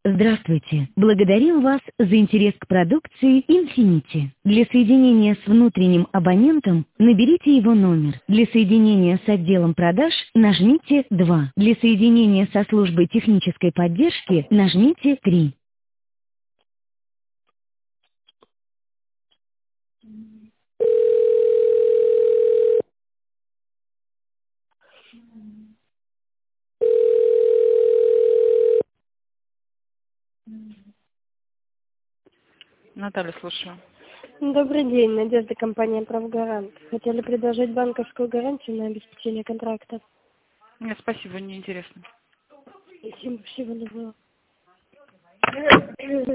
Здравствуйте. Благодарим вас за интерес к продукции Infinity. Для соединения с внутренним абонентом наберите его номер. Для соединения с отделом продаж нажмите 2. Для соединения со службой технической поддержки нажмите 3. Наталья, слушаю. Добрый день, Надежда, компания «Правгарант». Хотели предложить банковскую гарантию на обеспечение контракта. Нет, спасибо, не интересно. Всего доброго.